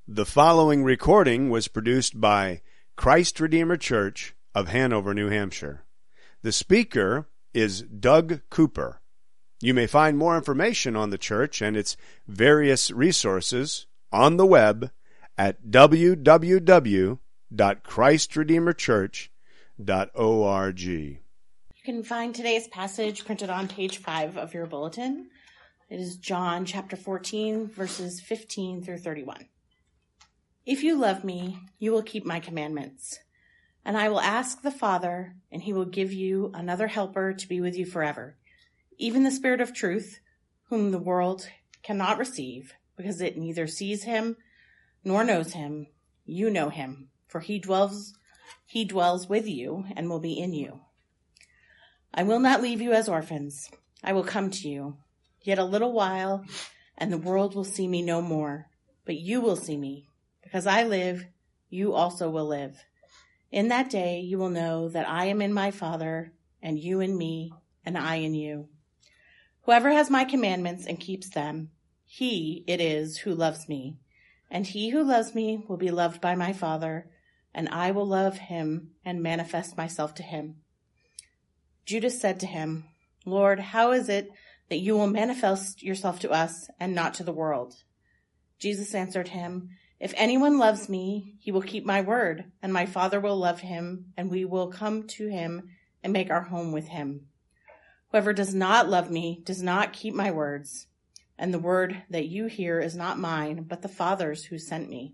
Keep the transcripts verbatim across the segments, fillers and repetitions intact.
The following recording was produced by Christ Redeemer Church of Hanover, New Hampshire. The speaker is Doug Cooper. You may find more information on the church and its various resources on the web at w w w dot christ redeemer church dot org. You can find today's passage printed on page five of your bulletin. It is John chapter fourteen, verses fifteen through thirty-one. If you love me, you will keep my commandments. And I will ask the Father, and he will give you another helper to be with you forever, even the Spirit of truth, whom the world cannot receive, because it neither sees him nor knows him. You know him, for he dwells, he dwells with you and will be in you. I will not leave you as orphans. I will come to you. Yet a little while, and the world will see me no more, but you will see me. Because I live, you also will live. In that day you will know that I am in my Father, and you in me, and I in you. Whoever has my commandments and keeps them, he it is who loves me. And he who loves me will be loved by my Father, and I will love him and manifest myself to him. Judas said to him, Lord, how is it that you will manifest yourself to us and not to the world? Jesus answered him, If anyone loves me, he will keep my word, and my Father will love him, and we will come to him and make our home with him. Whoever does not love me does not keep my words, and the word that you hear is not mine, but the Father's who sent me.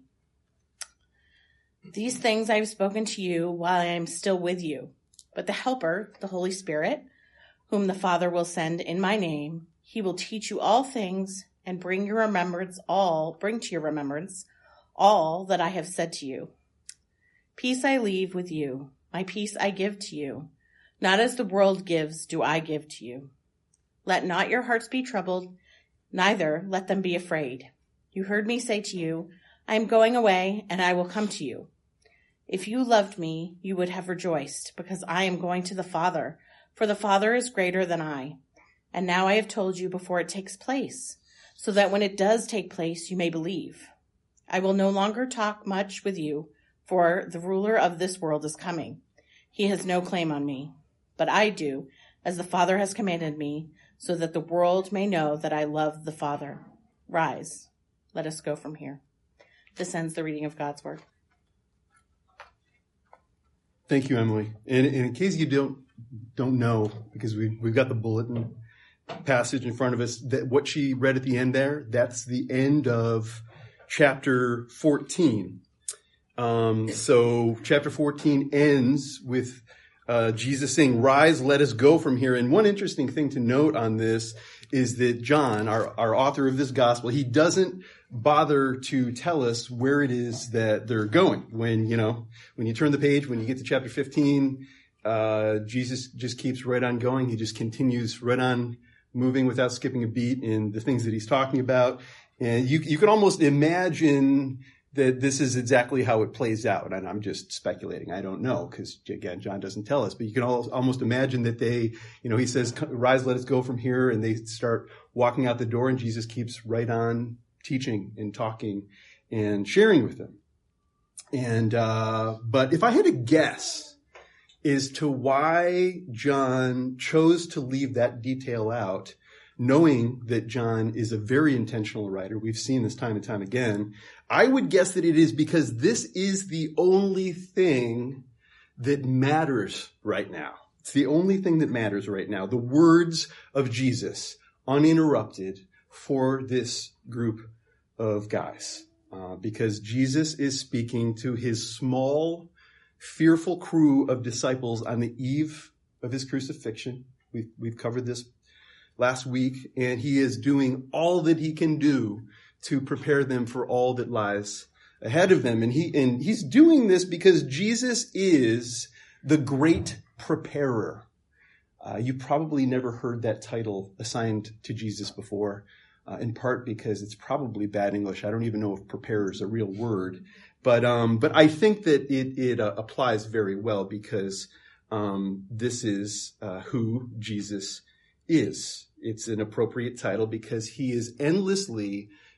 These things I have spoken to you while I am still with you, but the Helper, the Holy Spirit, whom the Father will send in my name, he will teach you all things and bring your remembrance all, bring to your remembrance all that I have said to you. Peace I leave with you, my peace I give to you. Not as the world gives do I give to you. Let not your hearts be troubled, neither let them be afraid. You heard me say to you, I am going away, and I will come to you. If you loved me, you would have rejoiced, because I am going to the Father, for the Father is greater than I. And now I have told you before it takes place, so that when it does take place, you may believe. I will no longer talk much with you, for the ruler of this world is coming. He has no claim on me, but I do, as the Father has commanded me, so that the world may know that I love the Father. Rise, let us go from here. This ends the reading of God's word. Thank you, Emily. And, and in case you don't don't know, because we we've got the bulletin passage in front of us, that what she read at the end there, that's the end of chapter fourteen. Um, so chapter fourteen ends with uh, Jesus saying, rise, let us go from here. And one interesting thing to note on this is that John, our, our author of this gospel, he doesn't bother to tell us where it is that they're going. When, you know, when you turn the page, when you get to chapter fifteen, uh, Jesus just keeps right on going. He just continues right on moving without skipping a beat in the things that he's talking about. And you, you can almost imagine that this is exactly how it plays out. And I'm just speculating. I don't know, because, again, John doesn't tell us. But you can almost imagine that they, you know, he says, rise, let us go from here. And they start walking out the door, and Jesus keeps right on teaching and talking and sharing with them. And, uh, but if I had to guess as to why John chose to leave that detail out, knowing that John is a very intentional writer, we've seen this time and time again, I would guess that it is because this is the only thing that matters right now. It's the only thing that matters right now. The words of Jesus, uninterrupted for this group of guys. Uh, because Jesus is speaking to his small, fearful crew of disciples on the eve of his crucifixion. We've, we've covered this last week, and he is doing all that he can do to prepare them for all that lies ahead of them. And he, and he's doing this because Jesus is the great preparer. Uh, you probably never heard that title assigned to Jesus before, uh, in part because it's probably bad English. I don't even know if preparer is a real word, but, um, but I think that it, it uh, applies very well because, um, this is, uh, who Jesus is. It's an appropriate title because he is endlessly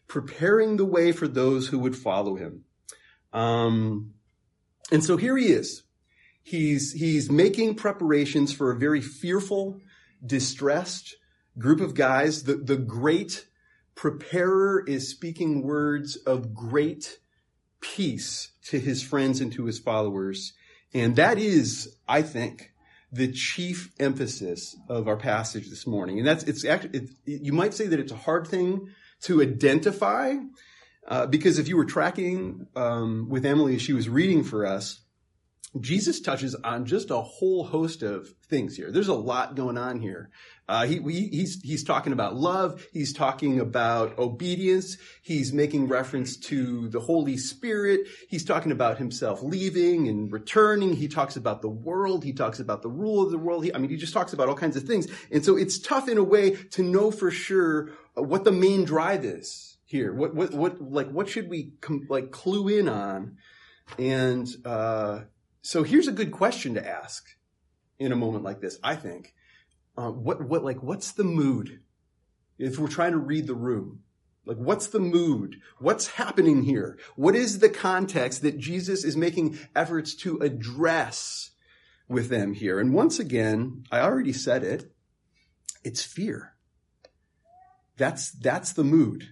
preparing the way for those who would follow him. Um, and so here he is. He's, he's making preparations for a very fearful, distressed group of guys. The, the great preparer is speaking words of great peace to his friends and to his followers. And that is, I think, the chief emphasis of our passage this morning. And that's, it's actually, it, you might say that it's a hard thing to identify, uh, because if you were tracking, um, with Emily as she was reading for us, Jesus touches on just a whole host of things here. There's a lot going on here. Uh, he, he, he's, he's talking about love. He's talking about obedience. He's making reference to the Holy Spirit. He's talking about himself leaving and returning. He talks about the world. He talks about the rule of the world. He, I mean, he just talks about all kinds of things. And so it's tough in a way to know for sure what the main drive is here. What, what, what, like, what should we com- like clue in on? And, uh, So here's a good question to ask in a moment like this, I think. Uh, what, what, like, what's the mood? If we're trying to read the room, like, what's the mood? What's happening here? What is the context that Jesus is making efforts to address with them here? And once again, I already said it, it's fear. That's, that's the mood.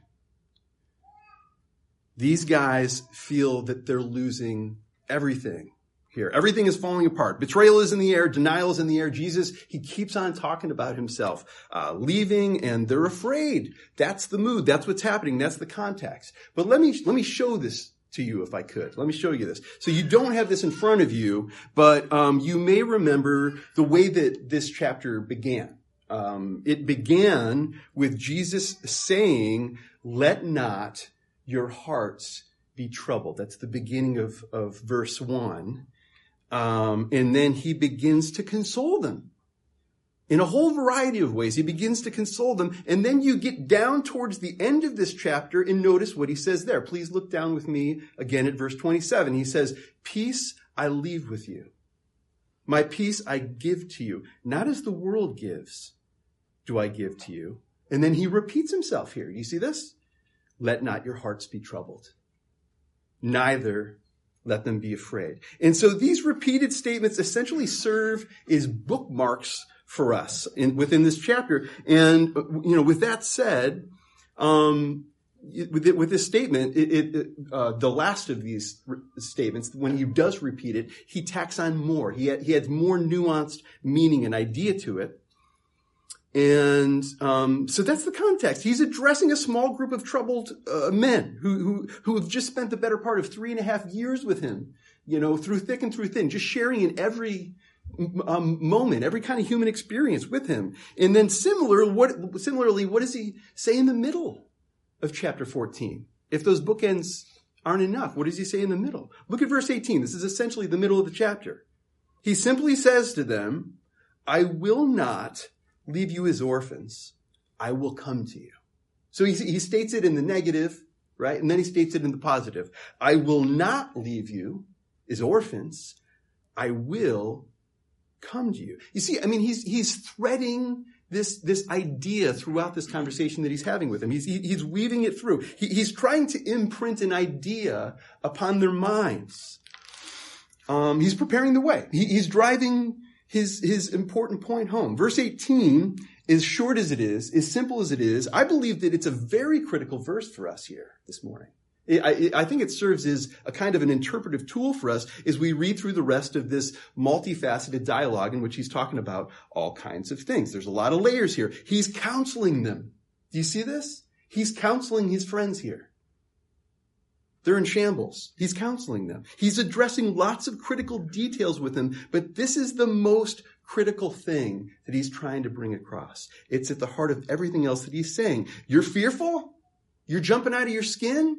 These guys feel that they're losing everything. Here. Everything is falling apart. Betrayal is in the air. Denial is in the air. Jesus, he keeps on talking about himself, uh, leaving, and they're afraid. That's the mood. That's what's happening. That's the context. But let me, let me show this to you if I could. Let me show you this. So you don't have this in front of you, but, um, you may remember the way that this chapter began. Um, it began with Jesus saying, "Let not your hearts be troubled." That's the beginning of, of verse one. Um, and then he begins to console them in a whole variety of ways. He begins to console them. And then you get down towards the end of this chapter and notice what he says there. Please look down with me again at verse twenty-seven. He says, "Peace I leave with you. My peace I give to you. Not as the world gives, do I give to you." And then he repeats himself here. Do you see this? "Let not your hearts be troubled. Neither let them be afraid." And so these repeated statements essentially serve as bookmarks for us in, within this chapter. And, you know, with that said, um, with, it, with this statement, it, it, uh, the last of these re- statements, when he does repeat it, he tacks on more. He, had, he adds more nuanced meaning and idea to it. And um, so that's the context. He's addressing a small group of troubled uh, men who, who who have just spent the better part of three and a half years with him, you know, through thick and through thin, just sharing in every um, moment, every kind of human experience with him. And then similar, what, similarly, what does he say in the middle of chapter fourteen? If those bookends aren't enough, what does he say in the middle? Look at verse eighteen. This is essentially the middle of the chapter. He simply says to them, "I will not leave you as orphans. I will come to you." So he, he states it in the negative, right? And then he states it in the positive. "I will not leave you as orphans. I will come to you." You see, I mean, he's, he's threading this, this idea throughout this conversation that he's having with them. He's, he, he's weaving it through. He, he's trying to imprint an idea upon their minds. Um, he's preparing the way. He, he's driving his, his important point home. Verse eighteen, as short as it is, as simple as it is, I believe that it's a very critical verse for us here this morning. I, I think it serves as a kind of an interpretive tool for us as we read through the rest of this multifaceted dialogue in which he's talking about all kinds of things. There's a lot of layers here. He's counseling them. Do you see this? He's counseling his friends here. They're in shambles. He's counseling them. He's addressing lots of critical details with them, but this is the most critical thing that he's trying to bring across. It's at the heart of everything else that he's saying. You're fearful? You're jumping out of your skin?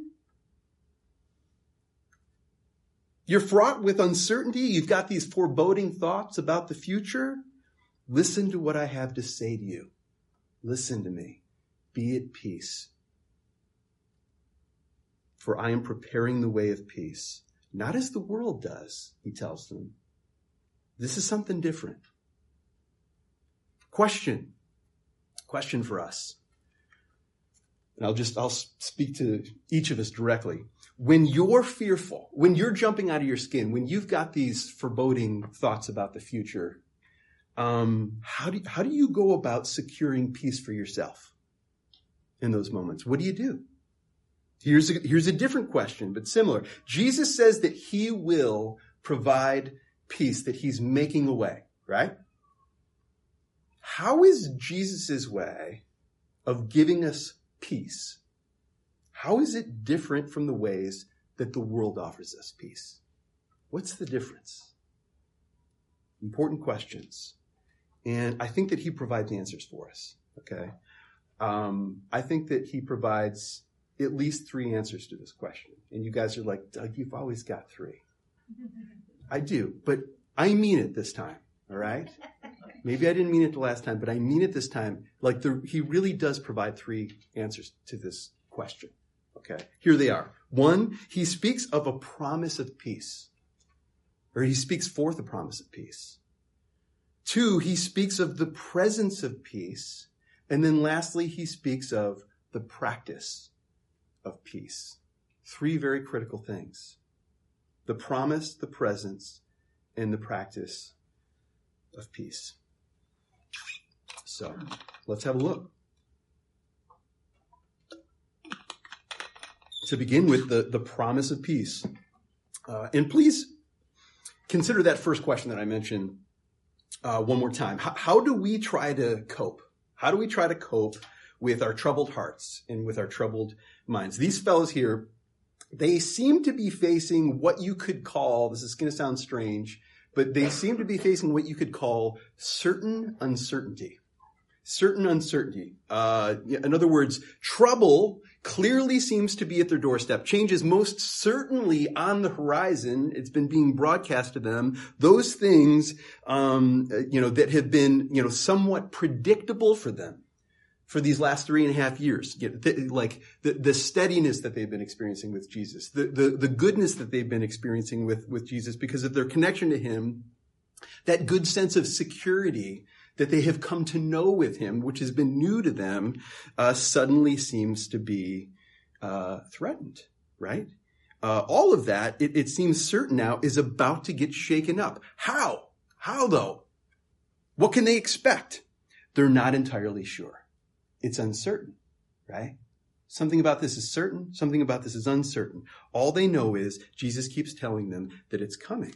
You're fraught with uncertainty? You've got these foreboding thoughts about the future? Listen to what I have to say to you. Listen to me. Be at peace. For I am preparing the way of peace, not as the world does, he tells them. This is something different. Question. Question for us. and I'll just, I'll speak to each of us directly. When you're fearful, when you're jumping out of your skin, when you've got these foreboding thoughts about the future, um, how do, how do you go about securing peace for yourself in those moments? What do you do? Here's a, here's a different question, but similar. Jesus says that he will provide peace, that he's making a way, right? How is Jesus' way of giving us peace? How is it different from the ways that the world offers us peace? What's the difference? Important questions. And I think that he provides answers for us, okay? Um, I think that he provides at least three answers to this question. And you guys are like, Doug, you've always got three. I do, but I mean it this time, all right? Maybe I didn't mean it the last time, but I mean it this time. Like the, he really does provide three answers to this question. Okay, here they are. One, he speaks of a promise of peace, or he speaks forth a promise of peace. Two, he speaks of the presence of peace. And then lastly, he speaks of the practice of peace. Three very critical things: the promise, the presence, and the practice of peace. So let's have a look. To begin with, the, the promise of peace. Uh, and please consider that first question that I mentioned uh, one more time. How, how do we try to cope? How do we try to cope with our troubled hearts and with our troubled minds? These fellows here, they seem to be facing what you could call, this is going to sound strange, but they seem to be facing what you could call certain uncertainty. Certain uncertainty. Uh, in other words, trouble clearly seems to be at their doorstep. Change is most certainly on the horizon. It's been being broadcast to them. Those things, um, you know, that have been, you know, somewhat predictable for them for these last three and a half years. Like the, the steadiness that they've been experiencing with Jesus, the, the, the goodness that they've been experiencing with, with Jesus because of their connection to him, that good sense of security that they have come to know with him, which has been new to them, uh, suddenly seems to be uh, threatened, right? Uh, all of that, it, it seems certain now, is about to get shaken up. How? How, though? What can they expect? They're not entirely sure. It's uncertain, right? Something about this is certain. Something about this is uncertain. All they know is Jesus keeps telling them that it's coming.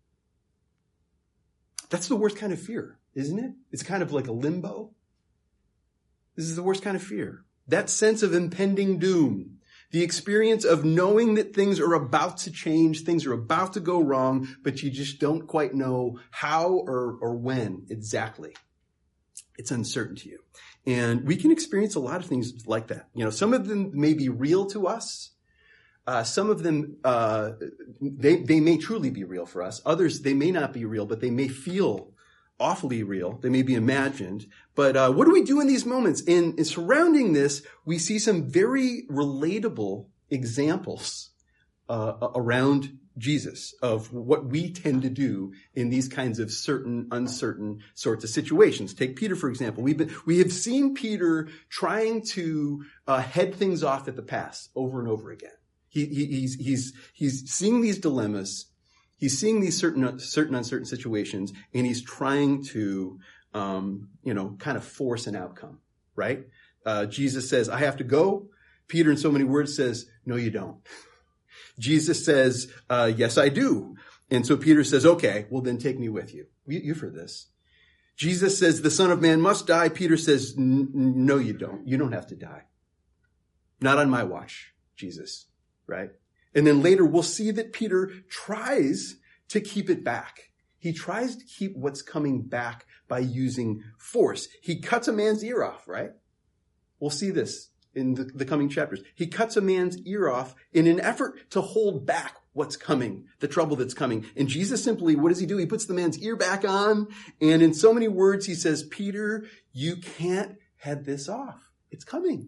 That's the worst kind of fear, isn't it? It's kind of like a limbo. This is the worst kind of fear. That sense of impending doom. The experience of knowing that things are about to change, things are about to go wrong, but you just don't quite know how or, or when exactly. It's uncertain to you. And we can experience a lot of things like that. You know, some of them may be real to us. Uh, some of them, uh, they, they may truly be real for us. Others, they may not be real, but they may feel awfully real. They may be imagined. But uh, what do we do in these moments? And, and surrounding this, we see some very relatable examples uh, around Jesus of what we tend to do in these kinds of certain, uncertain sorts of situations. Take Peter, for example. We've been, we have seen Peter trying to uh, head things off at the pass over and over again. He, he, he's, he's, he's seeing these dilemmas. He's seeing these certain, certain uncertain situations, and he's trying to, um, you know, kind of force an outcome, right? Uh, Jesus says, I have to go. Peter, in so many words, says, no, you don't. Jesus says, uh, yes, I do. And so Peter says, okay, well, then take me with you. you you've heard this. Jesus says, the Son of Man must die. Peter says, no, you don't. You don't have to die. Not on my watch, Jesus. Right? And then later we'll see that Peter tries to keep it back. He tries to keep what's coming back by using force. He cuts a man's ear off, right? We'll see this in the, the coming chapters. He cuts a man's ear off in an effort to hold back what's coming, the trouble that's coming. And Jesus simply, what does he do? He puts the man's ear back on. And in so many words, he says, Peter, you can't head this off. It's coming.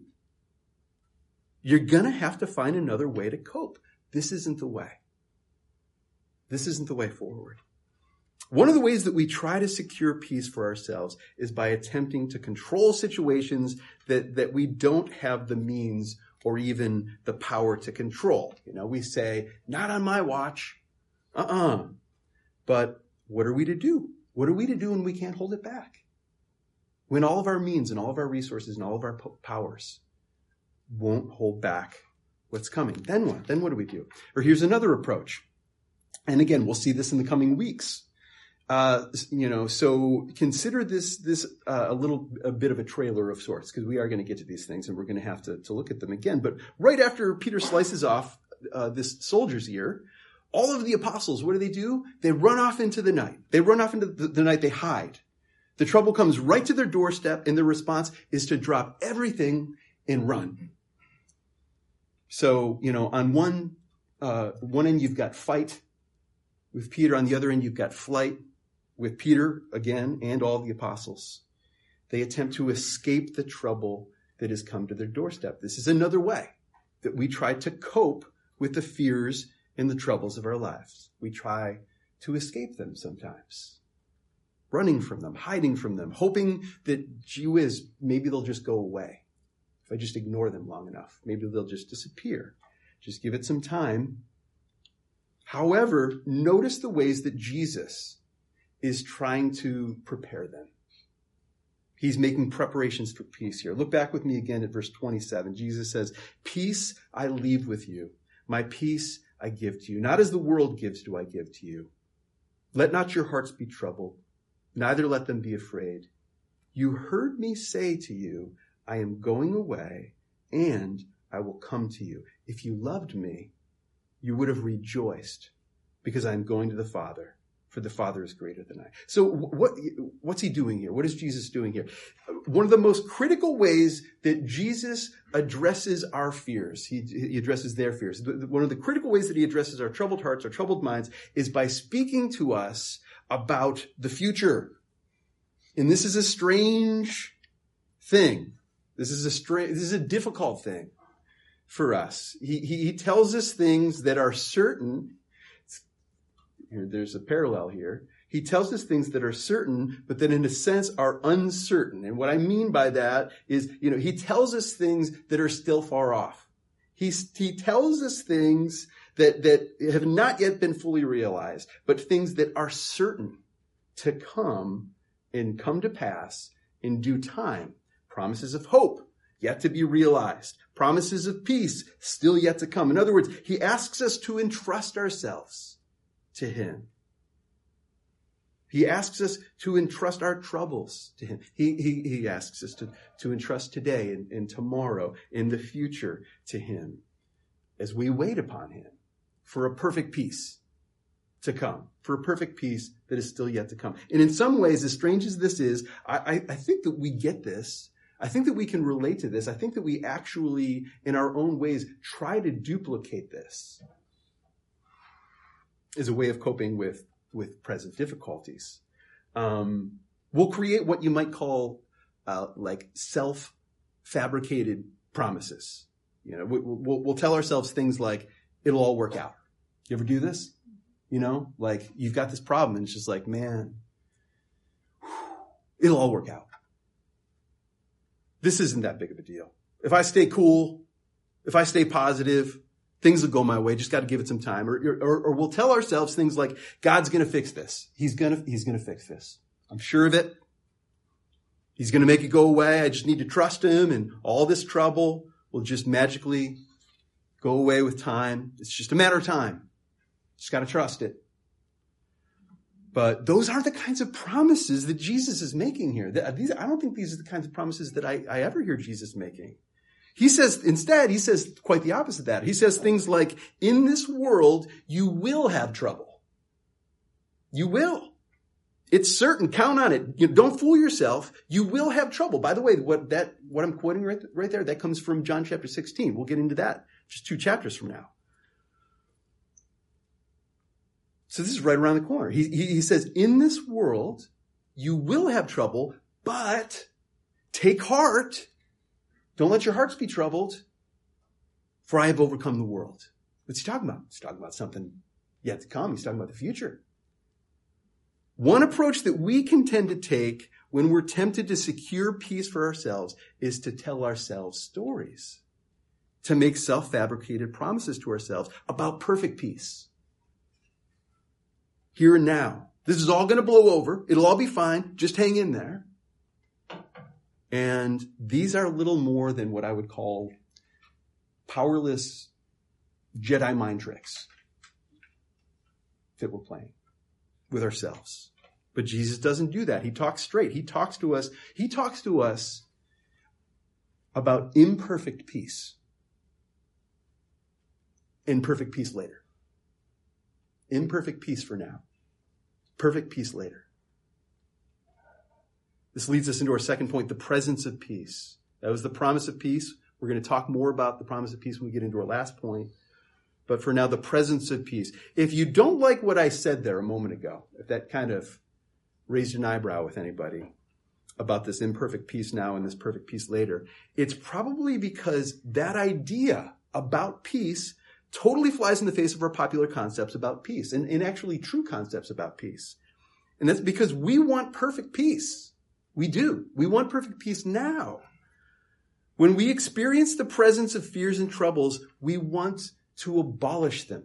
You're going to have to find another way to cope. This isn't the way. This isn't the way forward. One of the ways that we try to secure peace for ourselves is by attempting to control situations that, that we don't have the means or even the power to control. You know, we say, not on my watch. Uh-uh. But what are we to do? What are we to do when we can't hold it back? When all of our means and all of our resources and all of our powers won't hold back what's coming. Then what? Then what do we do? Or here's another approach. And again, we'll see this in the coming weeks. Uh, you know, so consider this, this, uh, a little, a bit of a trailer of sorts, because we are going to get to these things and we're going to have to, to look at them again. But right after Peter slices off, uh, this soldier's ear, all of the apostles, what do they do? They run off into the night. They run off into the, the night. They hide. The trouble comes right to their doorstep, and their response is to drop everything and run. So, you know, on one, uh, one end, you've got fight with Peter. On the other end, you've got flight with Peter again and all the apostles. They attempt to escape the trouble that has come to their doorstep. This is another way that we try to cope with the fears and the troubles of our lives. We try to escape them sometimes, running from them, hiding from them, hoping that, gee whiz, maybe they'll just go away. If I just ignore them long enough, maybe they'll just disappear. Just give it some time. However, notice the ways that Jesus is trying to prepare them. He's making preparations for peace here. Look back with me again at verse twenty-seven. Jesus says, "Peace I leave with you. My peace I give to you. Not as the world gives do I give to you. Let not your hearts be troubled, neither let them be afraid. You heard me say to you, I am going away, and I will come to you. If you loved me, you would have rejoiced, because I am going to the Father, for the Father is greater than I." So what, what's he doing here? What is Jesus doing here? One of the most critical ways that Jesus addresses our fears, he, he addresses their fears. One of the critical ways that he addresses our troubled hearts, our troubled minds, is by speaking to us about the future. And this is a strange thing. This is a strange, this is a difficult thing for us. He, he, he tells us things that are certain. Here, there's a parallel here. He tells us things that are certain, but that in a sense are uncertain. And what I mean by that is, you know, he tells us things that are still far off. He's, he tells us things that, that have not yet been fully realized, but things that are certain to come and come to pass in due time. Promises of hope yet to be realized. Promises of peace still yet to come. In other words, he asks us to entrust ourselves to him. He asks us to entrust our troubles to him. He, he, he asks us to, to entrust today and, and tomorrow and the future to him as we wait upon him for a perfect peace to come, for a perfect peace that is still yet to come. And in some ways, as strange as this is, I, I, I think that we get this. I think that we can relate to this. I think that we actually, in our own ways, try to duplicate this as a way of coping with, with present difficulties. Um, we'll create what you might call uh, like self-fabricated promises. You know, we, we'll, we'll tell ourselves things like, "It'll all work out." You ever do this? You know, like you've got this problem and it's just like, man, whew, it'll all work out. This isn't that big of a deal. If I stay cool, if I stay positive, things will go my way. Just got to give it some time. Or, or, or we'll tell ourselves things like, God's going to fix this. He's going to, he's going to fix this. I'm sure of it. He's going to make it go away. I just need to trust him, and all this trouble will just magically go away with time. It's just a matter of time. Just got to trust it. But those aren't the kinds of promises that Jesus is making here. These, I don't think these are the kinds of promises that I, I ever hear Jesus making. He says, instead, he says quite the opposite of that. He says things like, in this world, you will have trouble. You will. It's certain. Count on it. You, don't fool yourself. You will have trouble. By the way, what that what I'm quoting right, right there, that comes from John chapter sixteen. We'll get into that just two chapters from now. So this is right around the corner. He, he, he says, in this world, you will have trouble, but take heart. Don't let your hearts be troubled, for I have overcome the world. What's he talking about? He's talking about something yet to come. He's talking about the future. One approach that we can tend to take when we're tempted to secure peace for ourselves is to tell ourselves stories, to make self-fabricated promises to ourselves about perfect peace. Here and now. This is all going to blow over. It'll all be fine. Just hang in there. And these are little more than what I would call powerless Jedi mind tricks that we're playing with ourselves. But Jesus doesn't do that. He talks straight. He talks to us. He talks to us about imperfect peace and perfect peace later. Imperfect peace for now. Perfect peace later. This leads us into our second point, the presence of peace. That was the promise of peace. We're going to talk more about the promise of peace when we get into our last point. But for now, the presence of peace. If you don't like what I said there a moment ago, if that kind of raised an eyebrow with anybody about this imperfect peace now and this perfect peace later, it's probably because that idea about peace totally flies in the face of our popular concepts about peace and, and actually true concepts about peace. And that's because we want perfect peace. We do. We want perfect peace now. When we experience the presence of fears and troubles, we want to abolish them.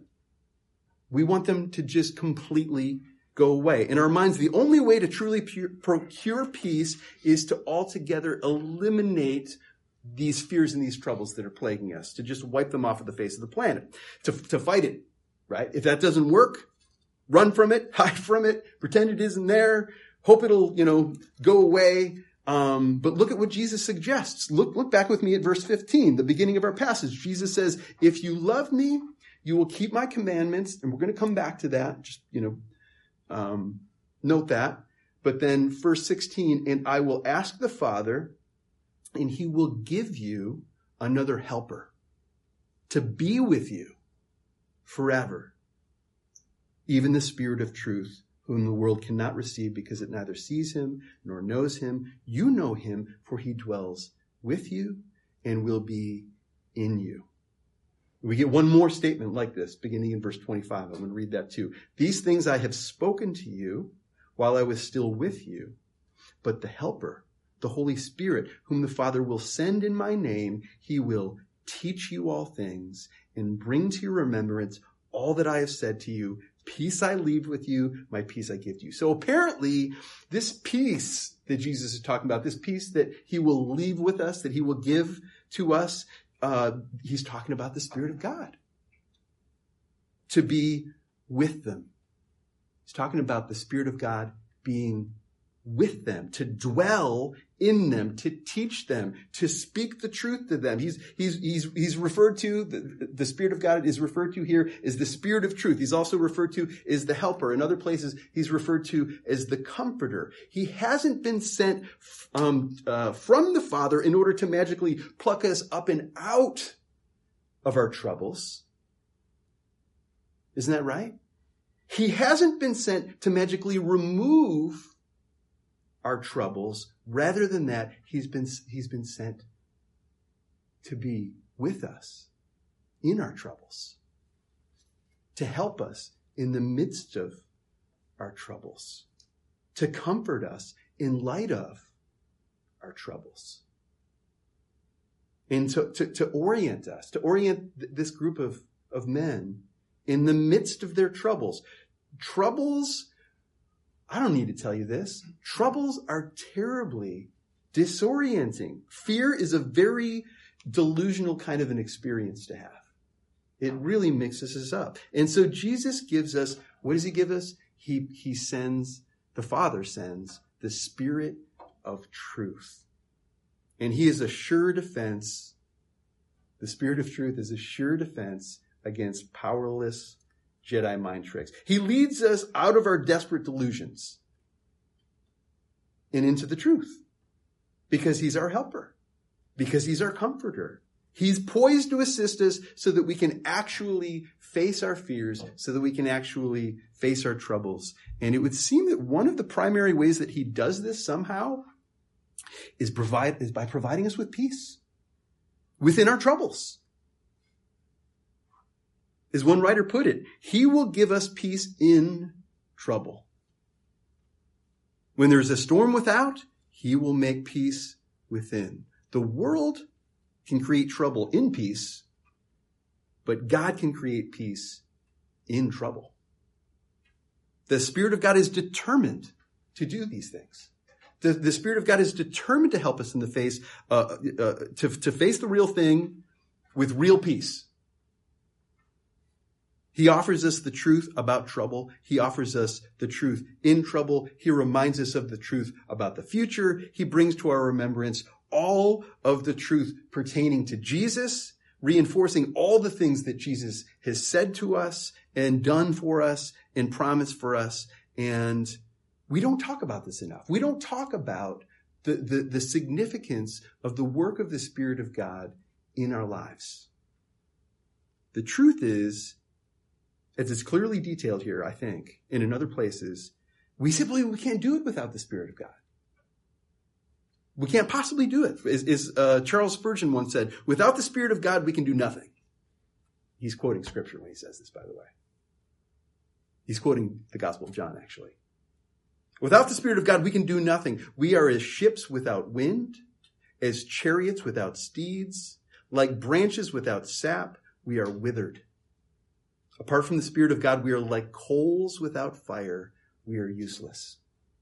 We want them to just completely go away. In our minds, the only way to truly pure, procure peace is to altogether eliminate these fears and these troubles that are plaguing us, to just wipe them off of the face of the planet, to, to fight it, right? If that doesn't work, run from it, hide from it, pretend it isn't there, hope it'll, you know, go away. Um, but look at what Jesus suggests. Look, look back with me at verse fifteen, the beginning of our passage. Jesus says, if you love me, you will keep my commandments. And we're going to come back to that. Just, you know, um, note that. But then verse sixteen, and I will ask the Father, and he will give you another helper to be with you forever, even the Spirit of truth, whom the world cannot receive because it neither sees him nor knows him. You know him, for he dwells with you and will be in you. We get one more statement like this, beginning in verse twenty-five. I'm going to read that too. These things I have spoken to you while I was still with you, but the Helper, the Holy Spirit, whom the Father will send in my name, he will teach you all things and bring to your remembrance all that I have said to you. Peace I leave with you, my peace I give to you. So apparently, this peace that Jesus is talking about, this peace that he will leave with us, that he will give to us, uh, he's talking about the Spirit of God to be with them. He's talking about the Spirit of God being with them, to dwell in them, to teach them, to speak the truth to them. He's, he's, he's, he's referred to, the, the Spirit of God is referred to here as the Spirit of truth. He's also referred to as the helper. In other places, he's referred to as the comforter. He hasn't been sent um, uh, from the Father in order to magically pluck us up and out of our troubles. Isn't that right? He hasn't been sent to magically remove our troubles. Rather than that, he's been, he's been sent to be with us in our troubles, to help us in the midst of our troubles, to comfort us in light of our troubles, and to, to, to orient us, to orient th- this group of, of men in the midst of their troubles. Troubles, I don't need to tell you this. Troubles are terribly disorienting. Fear is a very delusional kind of an experience to have. It really mixes us up. And so Jesus gives us, what does he give us? He, he sends, the Father sends the Spirit of truth. And he is a sure defense. The Spirit of truth is a sure defense against powerless Jedi mind tricks. He leads us out of our desperate delusions and into the truth because he's our helper, because he's our comforter. He's poised to assist us so that we can actually face our fears, so that we can actually face our troubles. And it would seem that one of the primary ways that he does this somehow is provide is by providing us with peace within our troubles. As one writer put it, he will give us peace in trouble. When there's a storm without, he will make peace within. The world can create trouble in peace, but God can create peace in trouble. The Spirit of God is determined to do these things. The, the Spirit of God is determined to help us in the face, uh, uh, to, to face the real thing with real peace. He offers us the truth about trouble. He offers us the truth in trouble. He reminds us of the truth about the future. He brings to our remembrance all of the truth pertaining to Jesus, reinforcing all the things that Jesus has said to us and done for us and promised for us. And we don't talk about this enough. We don't talk about the, the, the significance of the work of the Spirit of God in our lives. The truth is, as it's clearly detailed here, I think, and in other places, we simply we can't do it without the Spirit of God. We can't possibly do it. As, as uh, Charles Spurgeon once said, without the Spirit of God, we can do nothing. He's quoting Scripture when he says this, by the way. He's quoting the Gospel of John, actually. Without the Spirit of God, we can do nothing. We are as ships without wind, as chariots without steeds, like branches without sap, we are withered. Apart from the Spirit of God, we are like coals without fire. We are useless.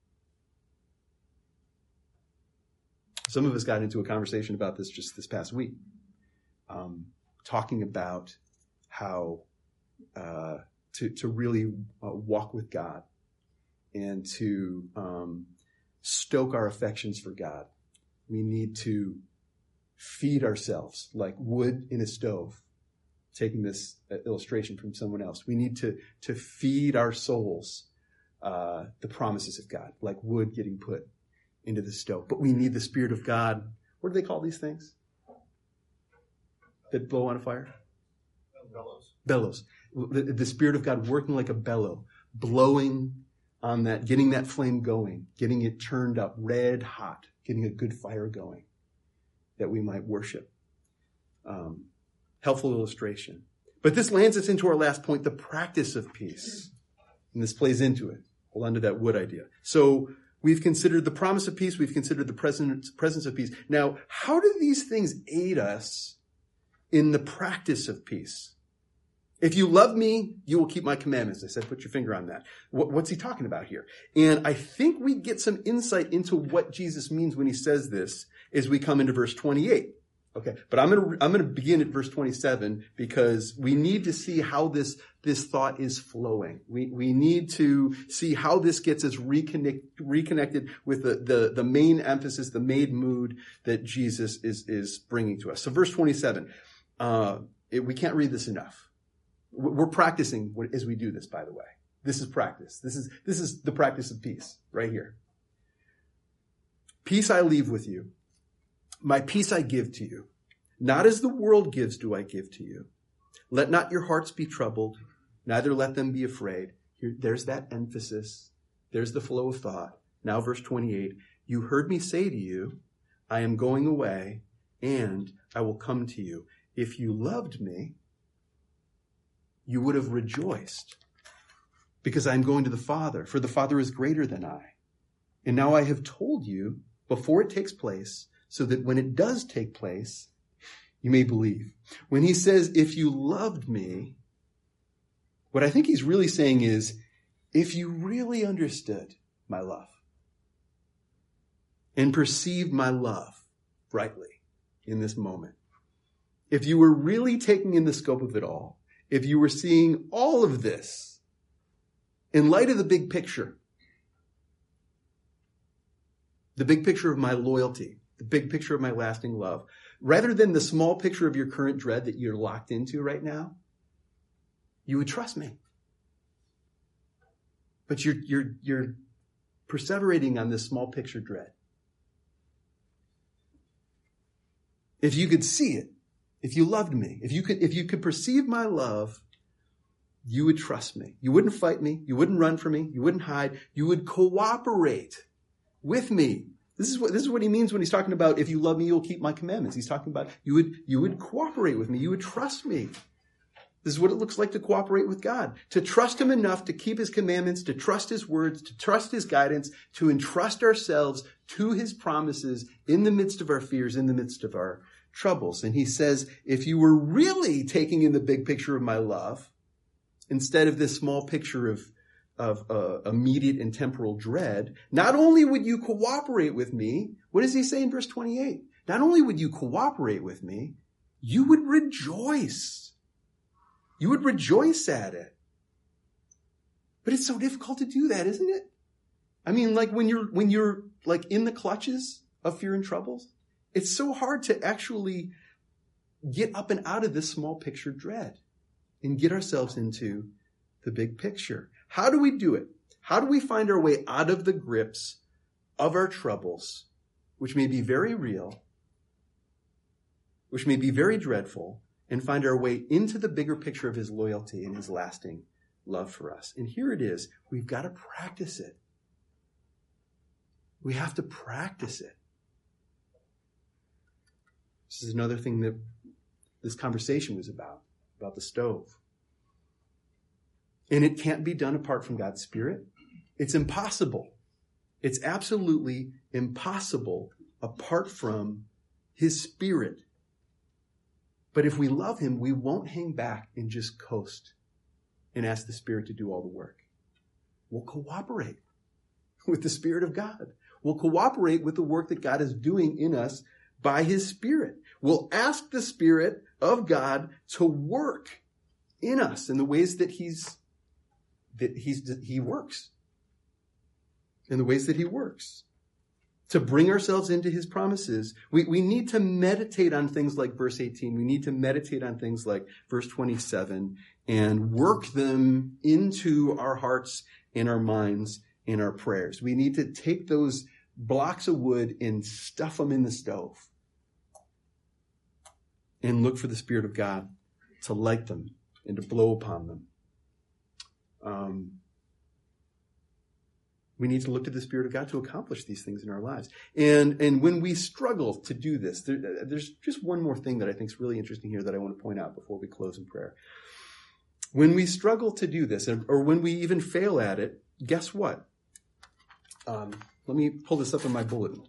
Some of us got into a conversation about this just this past week, um, talking about how uh, to, to really uh, walk with God and to um, stoke our affections for God. We need to feed ourselves like wood in a stove. Taking this illustration from someone else. We need to, to feed our souls uh, the promises of God, like wood getting put into the stove. But we need the Spirit of God. What do they call these things that blow on a fire? Bellows. Bellows. The, the Spirit of God working like a bellow, blowing on that, getting that flame going, getting it turned up red hot, getting a good fire going that we might worship. Um, Helpful illustration. But this lands us into our last point, the practice of peace. And this plays into it. Hold on to that wood idea. So we've considered the promise of peace. We've considered the presence, presence of peace. Now, how do these things aid us in the practice of peace? If you love me, you will keep my commandments. I said, put your finger on that. What, what's he talking about here? And I think we get some insight into what Jesus means when he says this as we come into verse twenty-eight. Okay, but I'm going to I'm going to begin at verse twenty-seven because we need to see how this this thought is flowing. We we need to see how this gets us reconnect, reconnected with the, the the main emphasis, the main mood that Jesus is is bringing to us. So verse twenty-seven, uh, it, we can't read this enough. We're practicing as we do this. By the way, this is practice. This is this is the practice of peace right here. Peace I leave with you. My peace I give to you. Not as the world gives do I give to you. Let not your hearts be troubled, neither let them be afraid. Here, there's that emphasis. There's the flow of thought. Now verse twenty-eight. You heard me say to you, I am going away, and I will come to you. If you loved me, you would have rejoiced, because I am going to the Father, for the Father is greater than I. And now I have told you before it takes place, so that when it does take place, you may believe. When he says, if you loved me, what I think he's really saying is, if you really understood my love and perceived my love rightly in this moment, if you were really taking in the scope of it all, if you were seeing all of this in light of the big picture, the big picture of my loyalty, the big picture of my lasting love, rather than the small picture of your current dread that you're locked into right now, you would trust me. But you're, you're, you're perseverating on this small picture dread. If you could see it, if you loved me, if you could, if you could perceive my love, you would trust me. You wouldn't fight me. You wouldn't run from me. You wouldn't hide. You would cooperate with me. This is what, this is what he means when he's talking about, if you love me, you'll keep my commandments. He's talking about you would, you would cooperate with me. You would trust me. This is what it looks like to cooperate with God, to trust him enough to keep his commandments, to trust his words, to trust his guidance, to entrust ourselves to his promises in the midst of our fears, in the midst of our troubles. And he says, if you were really taking in the big picture of my love, instead of this small picture of, of uh, immediate and temporal dread, not only would you cooperate with me, what does he say in verse twenty-eight? Not only would you cooperate with me, you would rejoice. You would rejoice at it. But it's so difficult to do that, isn't it? I mean, like when you're, when you're like in the clutches of fear and troubles, it's so hard to actually get up and out of this small picture dread and get ourselves into the big picture. How do we do it? How do we find our way out of the grips of our troubles, which may be very real, which may be very dreadful, and find our way into the bigger picture of his loyalty and his lasting love for us? And here it is. We've got to practice it. We have to practice it. This is another thing that this conversation was about, about the stove. And it can't be done apart from God's Spirit. It's impossible. It's absolutely impossible apart from his Spirit. But if we love him, we won't hang back and just coast and ask the Spirit to do all the work. We'll cooperate with the Spirit of God. We'll cooperate with the work that God is doing in us by his Spirit. We'll ask the Spirit of God to work in us in the ways that he's, that he's, he works. In the ways that he works. To bring ourselves into his promises, we, we need to meditate on things like verse eighteen. We need to meditate on things like verse twenty-seven and work them into our hearts and our minds and our prayers. We need to take those blocks of wood and stuff them in the stove and look for the Spirit of God to light them and to blow upon them. Um, We need to look to the Spirit of God to accomplish these things in our lives. And, and when we struggle to do this, there, there's just one more thing that I think is really interesting here that I want to point out before we close in prayer. When we struggle to do this, or when we even fail at it, guess what? Um, let me pull this up in my bulletin.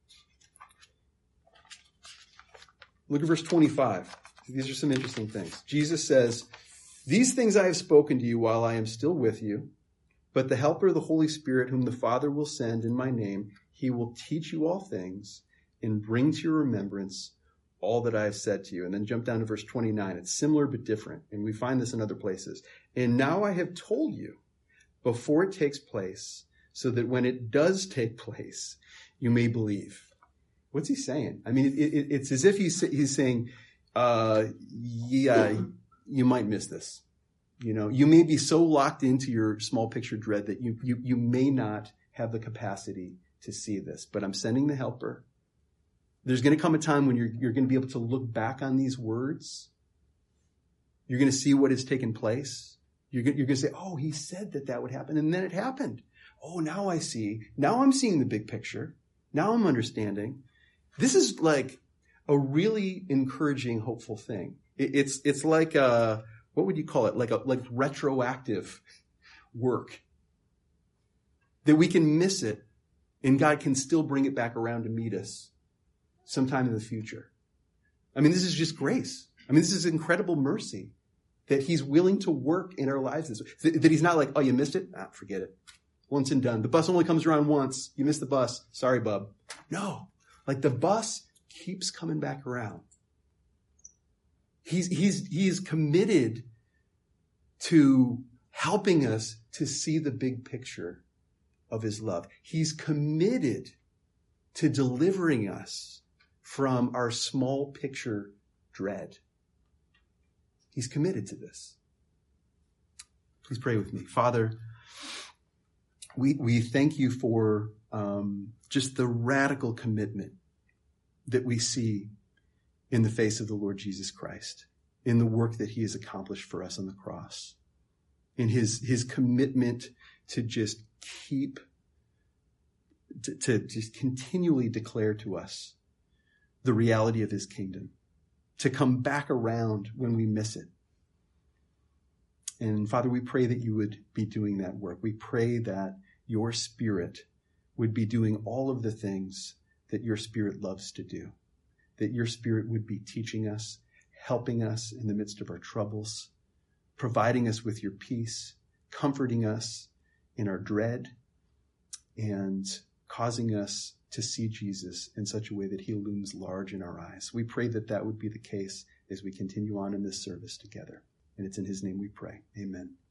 Look at verse twenty-five. These are some interesting things. Jesus says, "These things I have spoken to you while I am still with you. But the Helper, the Holy Spirit, whom the Father will send in my name, he will teach you all things and bring to your remembrance all that I have said to you." And then jump down to verse twenty-nine. It's similar but different. And we find this in other places. "And now I have told you before it takes place, so that when it does take place, you may believe." What's he saying? I mean, it, it, it's as if he's, he's saying, uh, yeah, you might miss this. You know, you may be so locked into your small picture dread that you, you, you may not have the capacity to see this, but I'm sending the Helper. There's going to come a time when you're, you're going to be able to look back on these words. You're going to see what has taken place. You're going, you're going to say, oh, he said that that would happen. And then it happened. Oh, now I see. Now I'm seeing the big picture. Now I'm understanding. This is like a really encouraging, hopeful thing. It, it's, it's like a, what would you call it? Like a, like retroactive work that we can miss it and God can still bring it back around to meet us sometime in the future. I mean, this is just grace. I mean, this is incredible mercy that he's willing to work in our lives this way. That he's not like, oh, you missed it? Ah, forget it. Once and done. The bus only comes around once. You missed the bus. Sorry, bub. No. Like the bus keeps coming back around. He's, he's, he's committed to helping us to see the big picture of his love. He's committed to delivering us from our small picture dread. He's committed to this. Please pray with me. Father, we, we thank you for um, just the radical commitment that we see in the face of the Lord Jesus Christ, in the work that he has accomplished for us on the cross, in his, his commitment to just keep, to, to just continually declare to us the reality of his kingdom, to come back around when we miss it, And Father, we pray that you would be doing that work. We pray that your Spirit would be doing all of the things that your Spirit loves to do, that your Spirit would be teaching us, helping us in the midst of our troubles, providing us with your peace, comforting us in our dread, and causing us to see Jesus in such a way that he looms large in our eyes. We pray that that would be the case as we continue on in this service together. And it's in his name we pray. Amen.